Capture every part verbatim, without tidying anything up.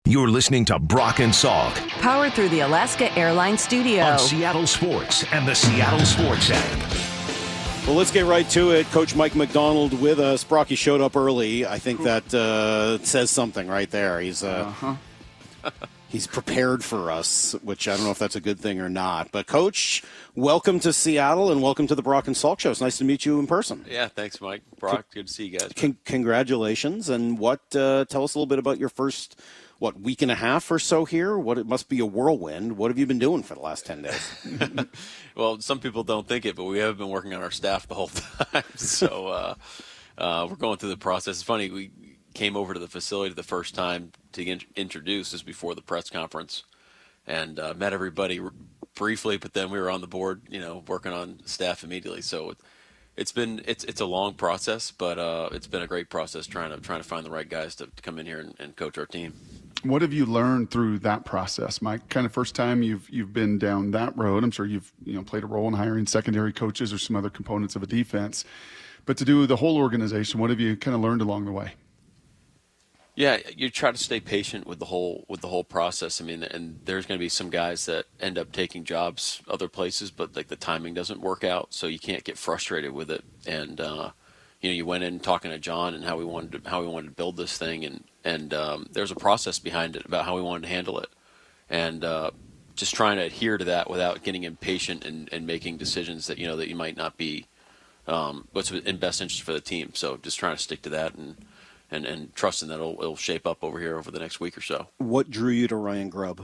You're listening to Brock and Salk, powered through the Alaska Airlines studio on Seattle Sports and the Seattle Sports app. Well, let's get right to it. Coach Mike McDonald with us. Brocky showed up early. I think that uh, says something right there. He's uh, uh-huh. he's prepared for us, which I don't know if that's a good thing or not. But, Coach, welcome to Seattle and welcome to the Brock and Salk Show. It's nice to meet you in person. Yeah, thanks, Mike. Brock, good to see you guys. Con- congratulations. And what? Uh, tell us a little bit about your first what, week and a half or so here? What, it must be a whirlwind. What have you been doing for the last ten days? Well, some people don't think it, but we have been working on our staff the whole time. So uh, uh, we're going through the process. It's funny, we came over to the facility the first time to get introduced just before the press conference and uh, met everybody r- briefly, but then we were on the board, you know, working on staff immediately. So it, it's been it's it's a long process, but uh, it's been a great process trying to trying to find the right guys to, to come in here and, and coach our team. What have you learned through that process, Mike? Kind of first time you've you've been down that road. I'm sure you've you know played a role in hiring secondary coaches or some other components of a defense. But to do the whole organization, what have you kind of learned along the way? Yeah, you try to stay patient with the whole with the whole process. I mean, and there's going to be some guys that end up taking jobs other places, but like the timing doesn't work out, so you can't get frustrated with it. And uh, you know, you went in talking to John and how we wanted to, how we wanted to build this thing, and and um, there's a process behind it about how we wanted to handle it, and uh, just trying to adhere to that without getting impatient and, and making decisions that you know that you might not be um, what's in best interest for the team. So just trying to stick to that and. And, and trusting that it'll, it'll shape up over here over the next week or so. What drew you to Ryan Grubb?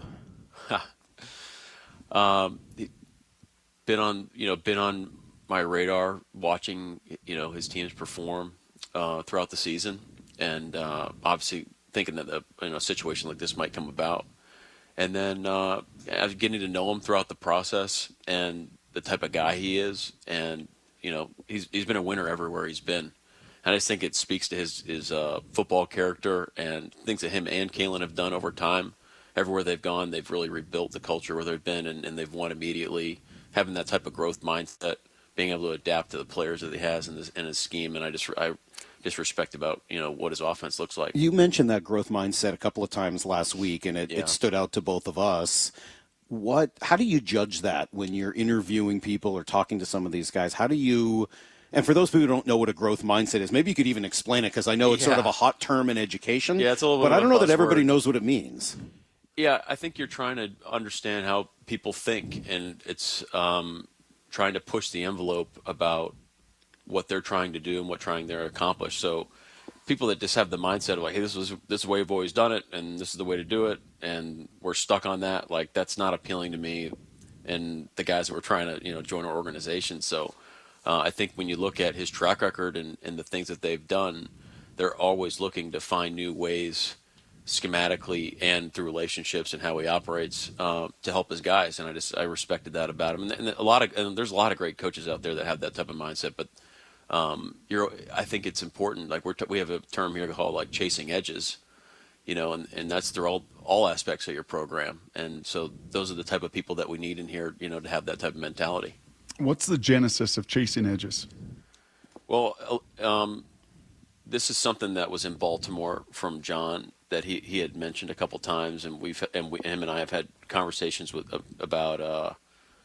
um, been on, you know, been on my radar, watching, you know, his teams perform uh, throughout the season, and uh, obviously thinking that a you know, situation like this might come about. And then uh, getting to know him throughout the process and the type of guy he is, and you know, he's he's been a winner everywhere he's been. And I just think it speaks to his his uh, football character and things that him and Kalen have done over time. Everywhere they've gone, they've really rebuilt the culture where they've been, and, and they've won immediately. Having that type of growth mindset, being able to adapt to the players that he has in, this, in his scheme, and I just I just respect about you know what his offense looks like. You mentioned that growth mindset a couple of times last week, and it, yeah. it stood out to both of us. What? How do you judge that when you're interviewing people or talking to some of these guys? How do you? And for those people who don't know what a growth mindset is, maybe you could even explain it, because I know it's yeah. sort of a hot term in education. Yeah, it's a little bit but I don't know that everybody word. knows what it means. Yeah, I think you're trying to understand how people think, and it's um, trying to push the envelope about what they're trying to do and what trying to accomplish. So people that just have the mindset of like, hey, this is this is the way we've always done it, and this is the way to do it, and we're stuck on that. Like, that's not appealing to me and the guys that were trying to you know join our organization. So. Uh, I think when you look at his track record and, and the things that they've done, they're always looking to find new ways schematically and through relationships and how he operates uh, to help his guys. And I just I respected that about him. And, and a lot of and there's a lot of great coaches out there that have that type of mindset. But um, you're I think it's important. Like we're t- we have a term here called like chasing edges, you know, and, and that's through all all aspects of your program. And so those are the type of people that we need in here, you know, to have that type of mentality. What's the genesis of chasing edges? Well, um, this is something that was in Baltimore from John that he, he had mentioned a couple times, and we've and we, him and I have had conversations with uh, about uh,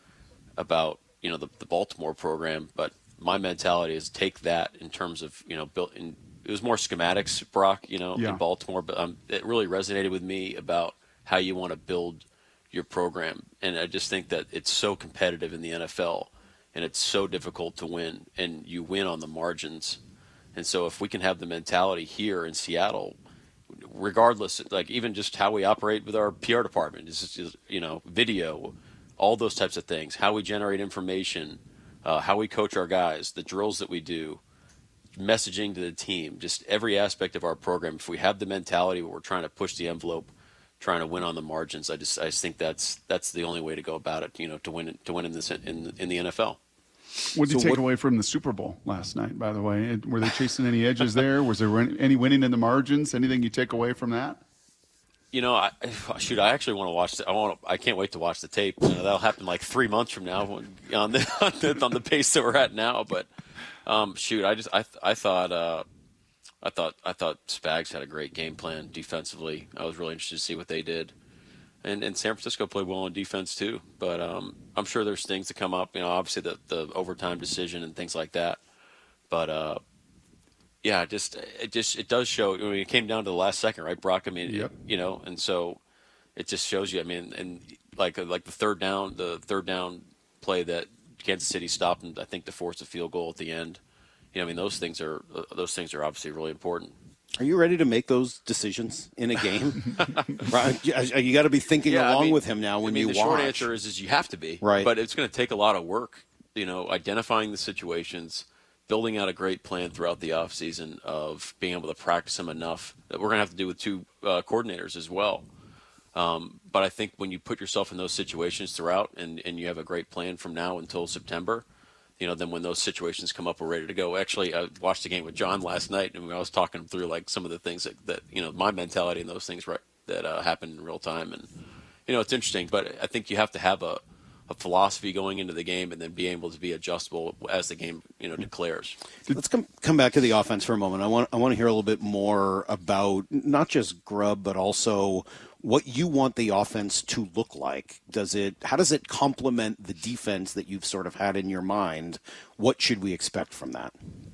about you know the, the Baltimore program. But my mentality is take that in terms of you know built in. It was more schematics, Brock, you know, yeah. in Baltimore, but um, it really resonated with me about how you want to build your program, and I just think that it's so competitive in the N F L. And it's so difficult to win, and you win on the margins. And so if we can have the mentality here in Seattle, regardless, like even just how we operate with our P R department, is just, you know, video, all those types of things, how we generate information, uh, how we coach our guys, the drills that we do, messaging to the team, just every aspect of our program. If we have the mentality where we're trying to push the envelope, trying to win on the margins, I just I just think that's that's the only way to go about it, you know, to win to win in this in in the N F L. What did you So take what, away from the Super Bowl last night, by the way? Were they chasing any edges there? Was there any winning in the margins? Anything you take away from that? You know, I, shoot, I actually want to watch. The, I want. I can't wait to watch the tape. You know, that'll happen like three months from now when, on the on the, on the pace that we're at now. But um, shoot, I just I I thought uh, I thought I thought Spags had a great game plan defensively. I was really interested to see what they did. And, and San Francisco played well on defense too. But um, I'm sure there's things to come up. You know, obviously the, the overtime decision and things like that. But uh, yeah, just it just it does show. I mean, it came down to the last second, right, Brock? I mean, Yep. it, you know, and so it just shows you. I mean, and like like the third down, the third down play that Kansas City stopped, and I think to force a field goal at the end. You know, I mean, those things are those things are obviously really important. Are you ready to make those decisions in a game? Right? You got to be thinking Yeah, along I mean, with him now when I mean, you the watch. short answer is is you have to be, Right. But it's going to take a lot of work. You know, identifying the situations, building out a great plan throughout the off season of being able to practice them enough that we're going to have to do with two uh, coordinators as well. Um, but I think when you put yourself in those situations throughout, and, and you have a great plan from now until September, you know, then when those situations come up, we're ready to go. Actually, I watched the game with John last night, and I was talking through like some of the things that, that you know, my mentality and those things right, that uh, happen in real time. And, you know, it's interesting, but I think you have to have a, a philosophy going into the game and then be able to be adjustable as the game, you know, declares. Let's come come back to the offense for a moment. I want I want to hear a little bit more about not just Grubb, but also what you want the offense to look like. Does it? How does it complement the defense that you've sort of had in your mind? What should we expect from that?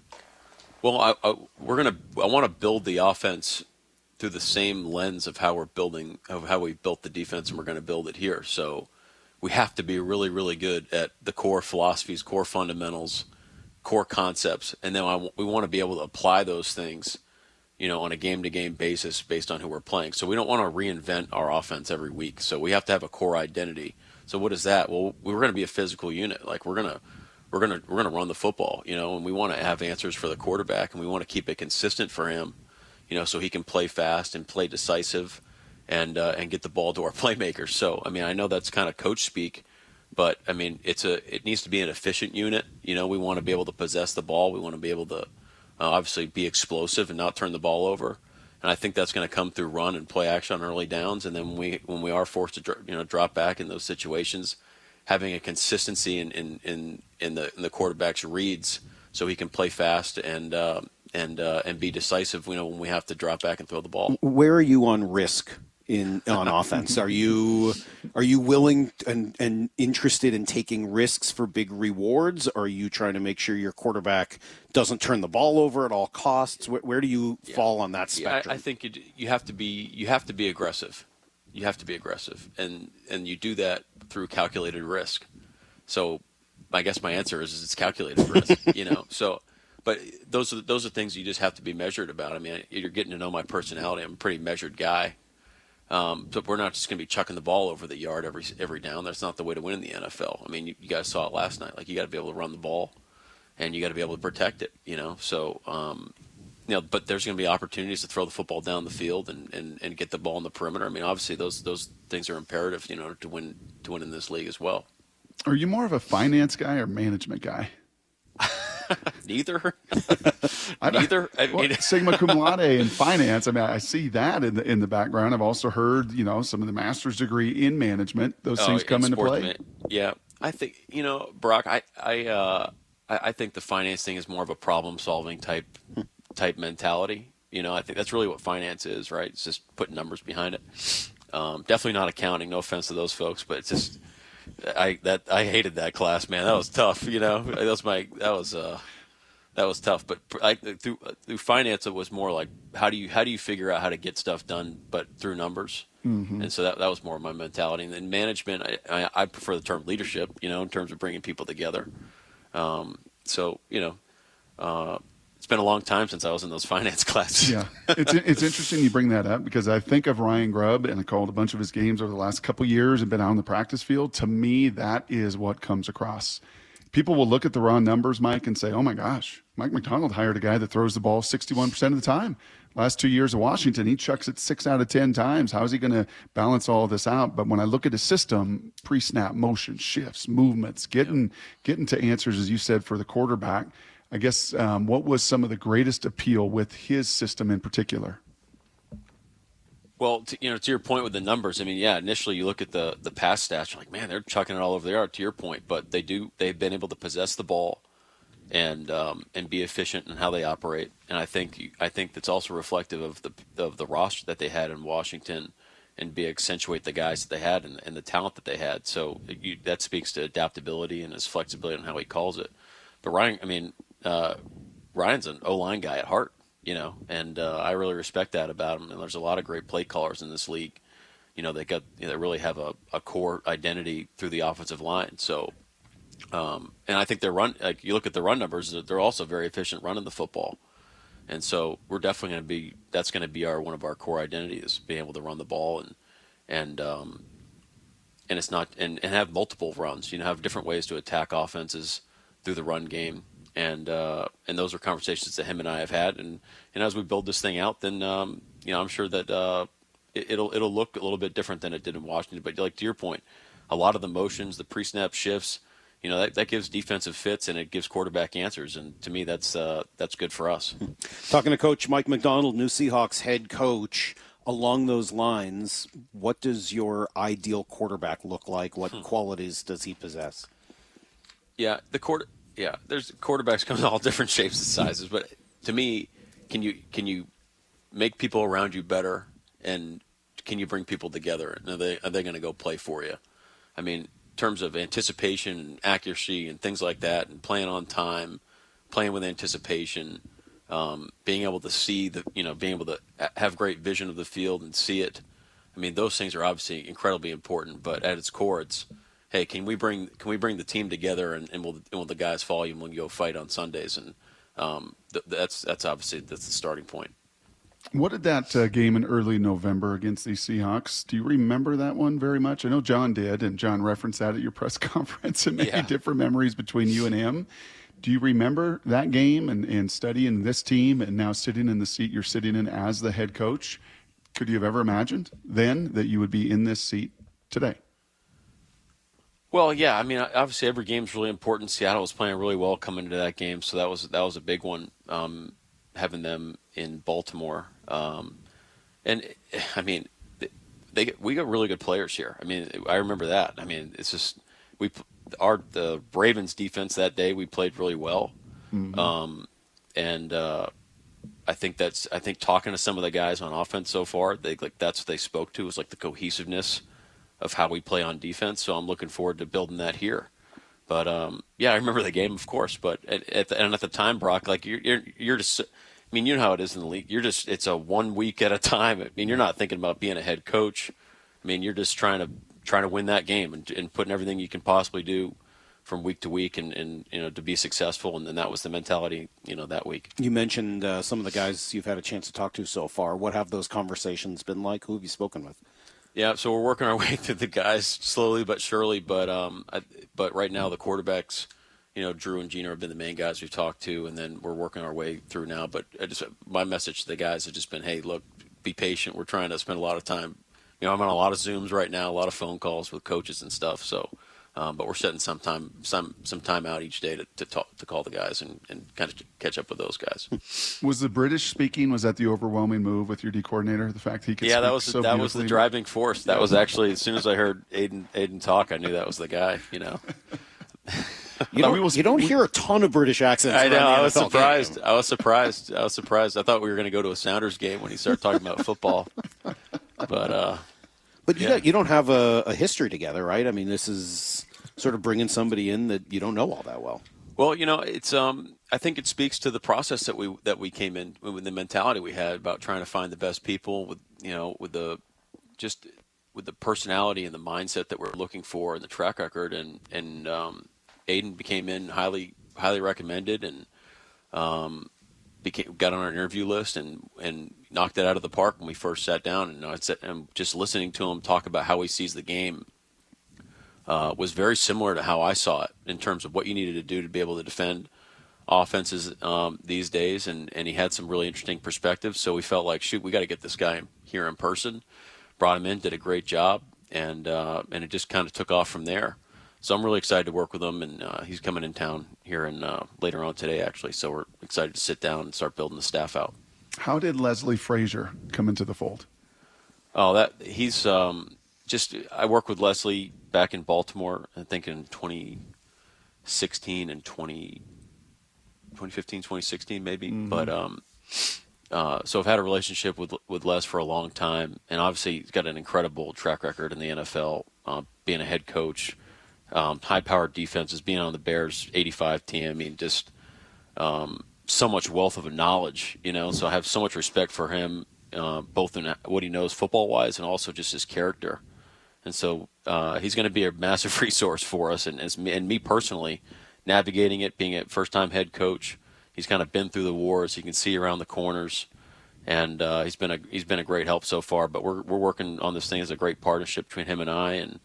Well, I, I, we're gonna. I want to build the offense through the same lens of how we're building, of how we built the defense, and we're going to build it here. So we have to be really, really good at the core philosophies, core fundamentals, core concepts, and then I, we want to be able to apply those things, you know, on a game-to-game basis based on who we're playing. So we don't want to reinvent our offense every week. So we have to have a core identity. So what is that? Well, we're going to be a physical unit. Like we're gonna, we're gonna, we're gonna run the football, you know, and we want to have answers for the quarterback, and we want to keep it consistent for him, you know, so he can play fast and play decisive, and uh, and get the ball to our playmakers. So I mean, I know that's kind of coach speak, but I mean, it's a it needs to be an efficient unit. You know, we want to be able to possess the ball. We want to be able to Uh, obviously be explosive and not turn the ball over, and I think that's going to come through run and play action on early downs. And then when we when we are forced to dr- you know drop back in those situations, having a consistency in in in, in the in the quarterback's reads, so he can play fast and uh, and uh, and be decisive. You know, when we have to drop back and throw the ball. Where are you on risk in on offense? Are you are you willing and and interested in taking risks for big rewards? Or are you trying to make sure your quarterback doesn't turn the ball over at all costs? Where, where do you Yeah. fall on that Yeah, spectrum? I, I think you, d- you have to be you have to be aggressive. You have to be aggressive, and and you do that through calculated risk. So, I guess my answer is, is it's calculated risk. You know, so. But those are those are things you just have to be measured about. I mean, you're getting to know my personality. I'm a pretty measured guy. Um, but we're not just going to be chucking the ball over the yard every every down. That's not the way to win in the N F L. I mean, you, you guys saw it last night. Like, you got to be able to run the ball, and you got to be able to protect it. You know, so um, you know. But there's going to be opportunities to throw the football down the field and, and, and get the ball in the perimeter. I mean, obviously those those things are imperative, you know, to win to win in this league as well. Are you more of a finance guy or management guy? Neither. I don't- Neither. I well, mean, Sigma cum laude in finance. I mean, I see that in the in the background. I've also heard, you know, some of the master's degree in management. Those Oh, things in come into sports play. man- Yeah, I think you know, Brock. I I uh, I, I think the finance thing is more of a problem solving type type mentality. You know, I think that's really what finance is, right? It's just putting numbers behind it. Um, definitely not accounting. No offense to those folks, but it's just I that I hated that class, man. That was tough. You know, that was my that was uh that was tough. But I, through through finance, it was more like how do you how do you figure out how to get stuff done, but through numbers. Mm-hmm. And so that that was more of my mentality. And then management, I, I, I prefer the term leadership. You know, in terms of bringing people together. Um, so you know, uh, it's been a long time since I was in those finance classes. Yeah, it's it's interesting you bring that up because I think of Ryan Grubb and I called a bunch of his games over the last couple of years and been out on the practice field. To me, that is what comes across. People will look at the raw numbers, Mike, and say, "Oh my gosh, Mike Macdonald hired a guy that throws the ball sixty-one percent of the time. Last two years of Washington, he chucks it six out of ten times. How is he going to balance all this out?" But when I look at his system, pre-snap motion, shifts, movements, getting getting to answers, as you said, for the quarterback. I guess um, what was some of the greatest appeal with his system in particular? Well, to, you know, to your point with the numbers, I mean, yeah, initially you look at the the pass stats, you're like, man, they're chucking it all over the yard. To your point, but they do they've been able to possess the ball and um, and be efficient in how they operate. And I think I think that's also reflective of the of the roster that they had in Washington, and be accentuate the guys that they had and, and the talent that they had. So you, that speaks to adaptability and his flexibility and how he calls it. But Ryan, I mean, uh, Ryan's an O-line guy at heart, you know, and uh, I really respect that about him. And there's a lot of great play callers in this league. You know, they got you know, they really have a, a core identity through the offensive line. So, um, and I think their run, like you look at the run numbers, they're also very efficient running the football. And so we're definitely going to be – that's going to be our one of our core identities, being able to run the ball and and um, and it's not and, and have multiple runs. You know, have different ways to attack offenses through the run game. And uh, and those are conversations that him and I have had. And, and as we build this thing out, then um, you know I'm sure that uh, it, it'll it'll look a little bit different than it did in Washington. But like to your point, a lot of the motions, the pre-snap shifts – you know, that, that gives defensive fits and it gives quarterback answers. And to me, that's uh, that's good for us. Talking to Coach Mike Macdonald, new Seahawks head coach, along those lines, what does your ideal quarterback look like? What hmm. qualities does he possess? Yeah, the quarter. Yeah, there's quarterbacks come in all different shapes and sizes. But to me, can you can you make people around you better, and can you bring people together? And are they are they going to go play for you? I mean, in terms of anticipation and accuracy and things like that, and playing on time, playing with anticipation, um, being able to see the, you know, being able to have great vision of the field and see it. I mean, those things are obviously incredibly important, but at its core, it's, hey, can we bring can we bring the team together, and, and will and will the guys follow you when you go fight on Sundays? And um, th- that's that's obviously that's the starting point. What did that uh, game in early November against the Seahawks, do you remember that one very much? I know John did, and John referenced that at your press conference and many yeah. different memories between you and him. Do you remember that game and, and studying this team and now sitting in the seat you're sitting in as the head coach? Could you have ever imagined then that you would be in this seat today? Well, yeah. I mean, obviously every game is really important. Seattle was playing really well coming into that game, so that was that was a big one, um, having them in Baltimore. Um, and I mean, they, they we got really good players here. I mean, I remember that. I mean, it's just we our the Ravens defense that day we played really well, mm-hmm. um, and uh, I think that's I think talking to some of the guys on offense so far, they like that's what they spoke to was like the cohesiveness of how we play on defense. So I'm looking forward to building that here. But um, yeah, I remember the game, of course. But at, at the, and at the time, Brock, like you're you're, you're just. I mean, you know how it is in the league. You're just, it's a one week at a time. I mean, you're not thinking about being a head coach. I mean, you're just trying to, trying to win that game and, and putting everything you can possibly do from week to week and, and you know, to be successful. And then that was the mentality, you know, that week. You mentioned uh, some of the guys you've had a chance to talk to so far. What have those conversations been like? Who have you spoken with? Yeah. So we're working our way through the guys slowly but surely. But, um, I, but right now the quarterbacks, you know, Drew and Gino have been the main guys we've talked to, and then we're working our way through now. But I just my message to the guys has just been, hey, look, be patient. We're trying to spend a lot of time. You know, I'm on a lot of Zooms right now, a lot of phone calls with coaches and stuff. So, um, but we're setting some time, some some time out each day to to, talk, to call the guys and, and kind of catch up with those guys. Was the British speaking? Was that the overwhelming move with your D coordinator? The fact he could yeah, speak that was so that was the driving force. That was actually as soon as I heard Aiden Aiden talk, I knew that was the guy. You know. You don't, you don't hear a ton of British accents. I know. I was surprised. Game. I was surprised. I was surprised. I thought we were going to go to a Sounders game when he started talking about football. But uh, but you yeah. got, you don't have a, a history together, right? I mean, this is sort of bringing somebody in that you don't know all that well. Well, you know, it's. Um, I think it speaks to the process that we that we came in with, the mentality we had about trying to find the best people with you know with the just with the personality and the mindset that we're looking for and the track record and and. Um, Aiden became in highly highly recommended and um, became got on our interview list and, and knocked it out of the park when we first sat down. And I said, and just listening to him talk about how he sees the game uh, was very similar to how I saw it in terms of what you needed to do to be able to defend offenses um, these days. And, and he had some really interesting perspectives. So we felt like, shoot, we got to get this guy here in person. Brought him in, did a great job, and uh, and it just kind of took off from there. So I'm really excited to work with him, and uh, he's coming in town here in, uh, later on today, actually. So we're excited to sit down and start building the staff out. How did Leslie Frazier come into the fold? Oh, that he's um, just – I worked with Leslie back in Baltimore, I think in twenty sixteen and twenty twenty fifteen, twenty sixteen maybe. Mm-hmm. But um, uh, so I've had a relationship with with Les for a long time, and obviously he's got an incredible track record in the N F L, uh, being a head coach, um, high-powered defenses, being on the Bears eighty-five team. I mean, just um, so much wealth of knowledge, you know. So I have so much respect for him, uh, both in what he knows football-wise and also just his character. And so uh, he's going to be a massive resource for us, and, as me, and me personally, navigating it, being a first-time head coach. He's kind of been through the wars. He can see around the corners, and uh, he's been a he's been a great help so far. But we're we're working on this thing as a great partnership between him and I, and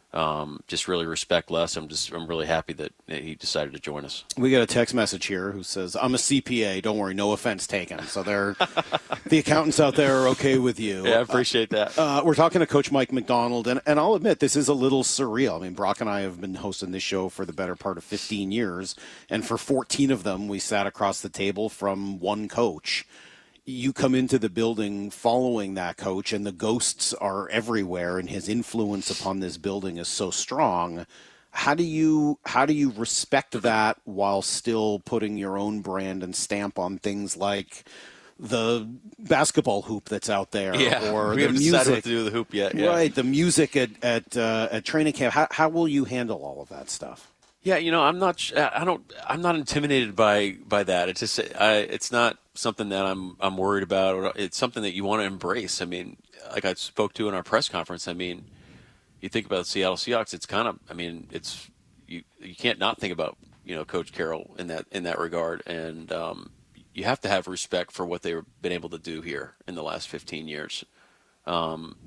um, just really respect Les. I'm just I'm really happy that he decided to join us. We got a text message here who says, "I'm a C P A. Don't worry, no offense taken." So they're the accountants out there are okay with you. Yeah, I appreciate that. Uh, we're talking to Coach Mike Macdonald, and, and I'll admit this is a little surreal. I mean, Brock and I have been hosting this show for the better part of fifteen years, and for fourteen of them, we sat across the table from one coach. You come into the building following that coach, and the ghosts are everywhere, and his influence upon this building is so strong. How do you how do you respect that while still putting your own brand and stamp on things like the basketball hoop that's out there, yeah, or we the haven't music? decided what to do with the hoop yet. Yeah. Right, the music at at uh, at training camp. How how will you handle all of that stuff? Yeah, you know, I'm not. I don't. I'm not intimidated by by that. It's just. I, it's not something that I'm. I'm worried about. It's something that you want to embrace. I mean, like I spoke to in our press conference. I mean, you think about the Seattle Seahawks. It's kind of. I mean, it's you. You can't not think about you know Coach Carroll in that in that regard, and um, you have to have respect for what they've been able to do here in the last fifteen years. Um,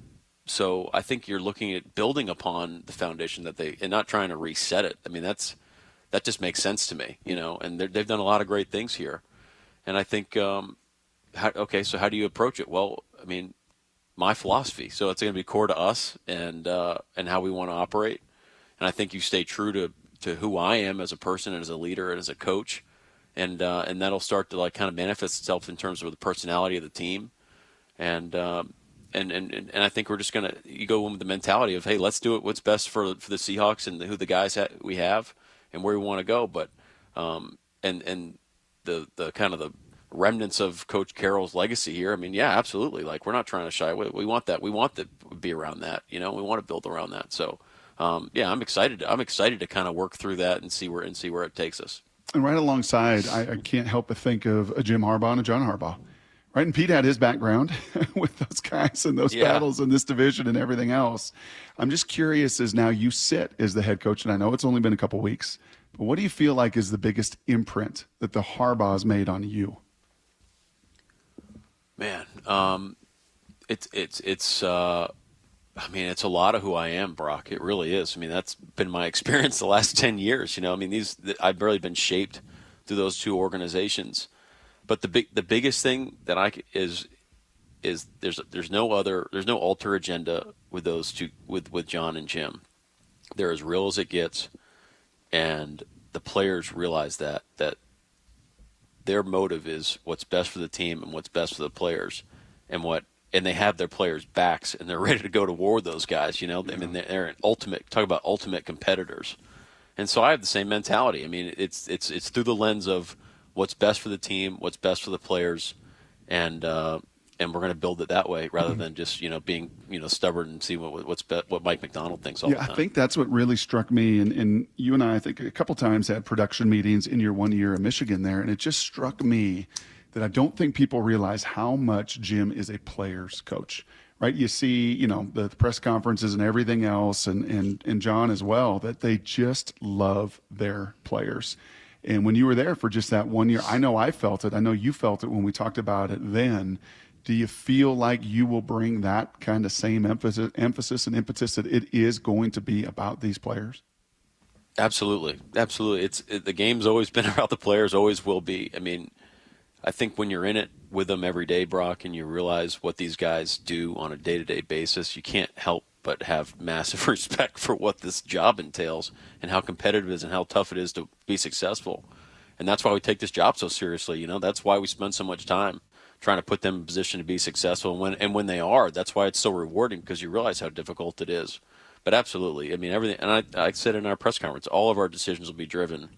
So I think you're looking at building upon the foundation that they, and not trying to reset it. I mean, that's that just makes sense to me, you know. And they've done a lot of great things here, and I think, um, how, okay, so how do you approach it? Well, I mean, my philosophy. So it's going to be core to us and uh, and how we want to operate. And I think you stay true to, to who I am as a person and as a leader and as a coach, and uh, and that'll start to like kind of manifest itself in terms of the personality of the team, and. Um, And, and and I think we're just gonna you go in with the mentality of, hey, let's do it. What's best for for the Seahawks and the, who the guys ha- we have and where we want to go. But um and and the the kind of the remnants of Coach Carroll's legacy here. I mean, yeah, absolutely. Like we're not trying to shy away. We want that. We want to be around that. You know, we want to build around that. So um, yeah, I'm excited. I'm excited to kind of work through that and see where and see where it takes us. And right alongside, I, I can't help but think of a Jim Harbaugh and a John Harbaugh. Right, and Pete had his background with those guys and those yeah. battles in this division and everything else. I'm just curious as now you sit as the head coach, and I know it's only been a couple weeks, but what do you feel like is the biggest imprint that the Harbaughs made on you? Man, um, it's it's it's. Uh, I mean, it's a lot of who I am, Brock. It really is. I mean, that's been my experience the last ten years. You know, I mean, these I've really been shaped through those two organizations. But the big, the biggest thing that I is, is there's there's no other there's no alter agenda with those two with, with John and Jim. They're as real as it gets, and the players realize that that their motive is what's best for the team and what's best for the players, and what and they have their players' backs and they're ready to go to war with those guys. You know, yeah. I mean they're, they're an ultimate talk about ultimate competitors, and so I have the same mentality. I mean it's it's it's through the lens of what's best for the team, what's best for the players, and uh, and we're going to build it that way rather than just you know being you know stubborn and see what what's be- what Mike Macdonald thinks all yeah, the time. I think that's what really struck me. And, and you and I, I think a couple times had production meetings in your one year in Michigan there, and it just struck me that I don't think people realize how much Jim is a player's coach. Right? You see, you know, the, the press conferences and everything else, and and and John as well, that they just love their players. And when you were there for just that one year, I know I felt it. I know you felt it when we talked about it then. Do you feel like you will bring that kind of same emphasis, emphasis and impetus that it is going to be about these players? Absolutely. Absolutely. It's it, the game's always been about the players, always will be. I mean, I think when you're in it with them every day, Brock, and you realize what these guys do on a day-to-day basis, you can't help but have massive respect for what this job entails and how competitive it is and how tough it is to be successful. And that's why we take this job so seriously. You know, that's why we spend so much time trying to put them in a position to be successful. And when, and when they are, that's why it's so rewarding, because you realize how difficult it is. But absolutely, I mean, everything, and I, I said in our press conference, all of our decisions will be driven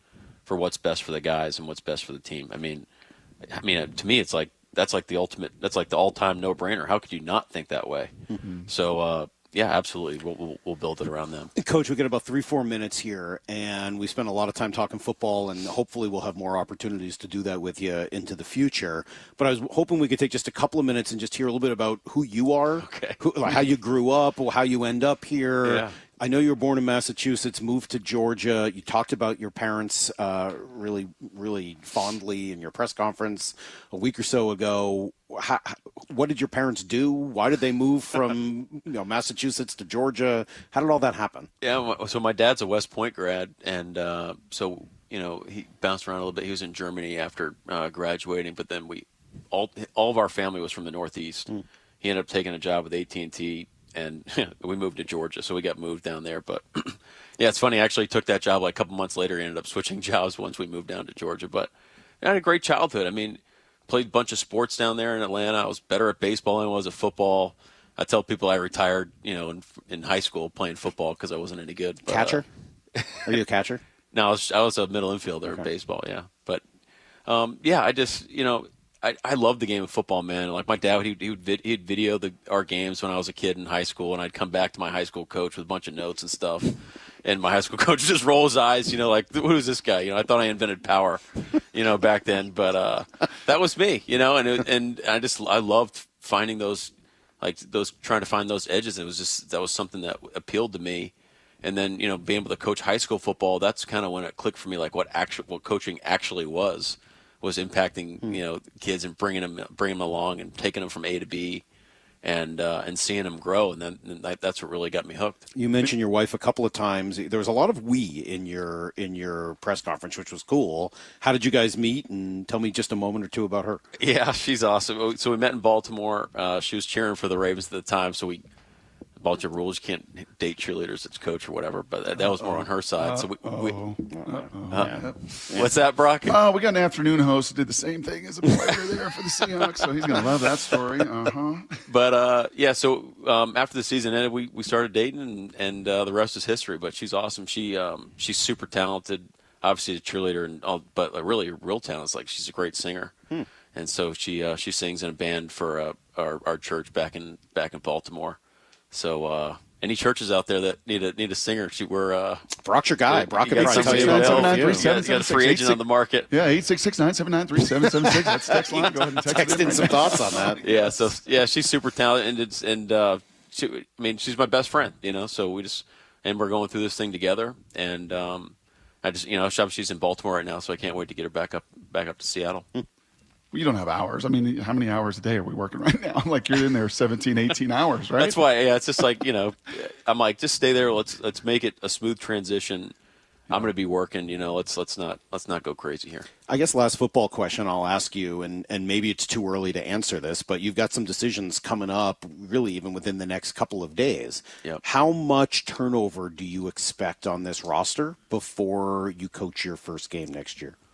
for what's best for the guys and what's best for the team. I mean, I mean, to me, it's like that's like the ultimate. That's like the all-time no-brainer. How could you not think that way? Mm-hmm. So, uh, yeah, absolutely, we'll, we'll we'll build it around them. Coach, we got about three, four minutes here, and we spent a lot of time talking football, and hopefully we'll have more opportunities to do that with you into the future. But I was hoping we could take just a couple of minutes and just hear a little bit about who you are, okay. who, like how you grew up, or how you end up here. Yeah. I know you were born in Massachusetts, moved to Georgia. You talked about your parents uh, really, really fondly in your press conference a week or so ago. How, what did your parents do? Why did they move from you know Massachusetts to Georgia? How did all that happen? Yeah, so my dad's a West Point grad, and uh, so you know he bounced around a little bit. He was in Germany after uh, graduating, but then we all all of our family was from the Northeast. Mm. He ended up taking a job with A T and T. And we moved to Georgia, so we got moved down there. But, yeah, it's funny. I actually took that job like a couple months later. He ended up switching jobs once we moved down to Georgia. But I had a great childhood. I mean, played a bunch of sports down there in Atlanta. I was better at baseball than I was at football. I tell people I retired, you know, in, in high school playing football because I wasn't any good. But, catcher? Uh, Are you a catcher? No, I was, I was a middle infielder okay. in baseball, yeah. But, um, yeah, I just, you know – I, I love the game of football, man. Like my dad, he, he would vid, he'd video the, our games when I was a kid in high school, and I'd come back to my high school coach with a bunch of notes and stuff. And my high school coach would just roll his eyes, you know, like, who's this guy? You know, I thought I invented power, you know, back then. But uh, that was me, you know, and it, and I just I loved finding those, like those trying to find those edges. It was just that was something that appealed to me. And then, you know, being able to coach high school football, that's kind of when it clicked for me, like what actual what coaching actually was. was impacting, you know, kids and bringing them, bringing them along and taking them from A to B and uh, and seeing them grow. And then and that, that's what really got me hooked. You mentioned your wife a couple of times. There was a lot of we in your in your press conference, which was cool. How did you guys meet? And tell me just a moment or two about her. Yeah, she's awesome. So we met in Baltimore. Uh, she was cheering for the Ravens at the time. So we, Baltimore rules, you can't date cheerleaders as coach or whatever, but that, that was more on her side. So we, we uh, yeah. What's that, Brock? Oh, we got an afternoon host who did the same thing as a player there for the Seahawks, so he's going to love that story. Uh-huh. But, uh, yeah, so um, after the season ended, we, we started dating, and, and uh, the rest is history. But she's awesome. She um, She's super talented, obviously a cheerleader, and all, but like, really real talent. It's like she's a great singer. Hmm. And so she uh, she sings in a band for uh, our, our church back in back in Baltimore. So uh, any churches out there that need a need a singer, she, we're uh, Brock's your guy. Brock can probably tell you about that. You got, got a free agent on the market. Yeah, eight six six nine seven nine three seven seven six. That's text line. Go ahead and text, text in some thoughts on that. Yeah, so yeah, she's super talented, and it's, and uh, she, I mean, she's my best friend. You know, so we just and we're going through this thing together, and um, I just you know, she's in Baltimore right now, so I can't wait to get her back up back up to Seattle. Hmm. You don't have hours. I mean, how many hours a day are we working right now? Like you're in there seventeen, eighteen hours, right? That's why, yeah, it's just like, you know, I'm like, just stay there. Let's let's make it a smooth transition. I'm going to be working, you know, let's let's not let's not go crazy here. I guess last football question I'll ask you, and, and maybe it's too early to answer this, but you've got some decisions coming up, really even within the next couple of days. Yep. How much turnover do you expect on this roster before you coach your first game next year?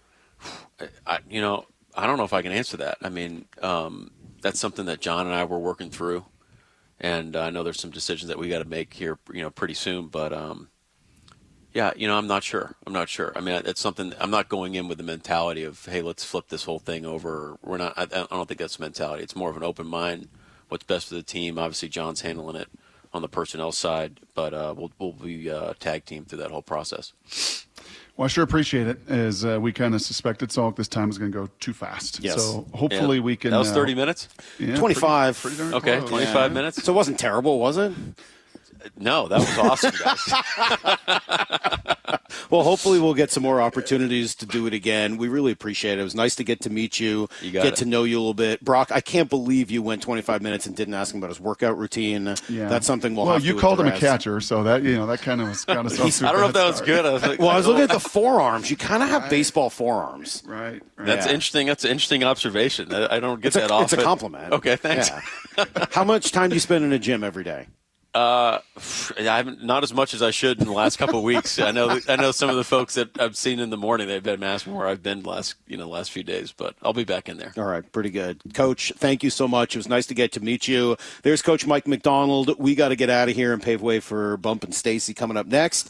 I, you know, I don't know if I can answer that. I mean, um, that's something that John and I were working through, and I know there's some decisions that we got to make here, you know, pretty soon. But um, yeah, you know, I'm not sure. I'm not sure. I mean, it's something. I'm not going in with the mentality of, hey, let's flip this whole thing over. We're not. I, I don't think that's the mentality. It's more of an open mind. What's best for the team? Obviously, John's handling it on the personnel side, but uh, we'll we'll be uh, tag team through that whole process. Well, I sure appreciate it, as uh, we kind of suspected Salk this time is going to go too fast. Yes. So hopefully yeah. we can. That was thirty uh, minutes? Yeah, twenty-five. Pretty, pretty darn okay, close. twenty-five Yeah. minutes? So it wasn't terrible, was it? No, that was awesome, guys. Well, hopefully we'll get some more opportunities to do it again. We really appreciate it. It was nice to get to meet you, You got get it. to know you a little bit. Brock, I can't believe you went twenty-five minutes and didn't ask him about his workout routine. Yeah. That's something we'll well, have to you called him a address. catcher, so that you know that kind of was kind of. I don't know if that was good. I was like, Well, I was looking at the forearms. You kind of have Right. baseball forearms. Right. right. That's Yeah. interesting. That's an interesting observation. I I don't get It's a, that often. it's a compliment. Okay, thanks. Yeah. How much time do you spend in a gym every day? Uh, I haven't not as much as I should in the last couple of weeks. I know I know some of the folks that I've seen in the morning. They've been asking where I've been the last you know last few days, but I'll be back in there. All right, pretty good. Coach, thank you so much. It was nice to get to meet you. There's Coach Mike McDonald. We got to get out of here and pave way for Bump and Stacy coming up next.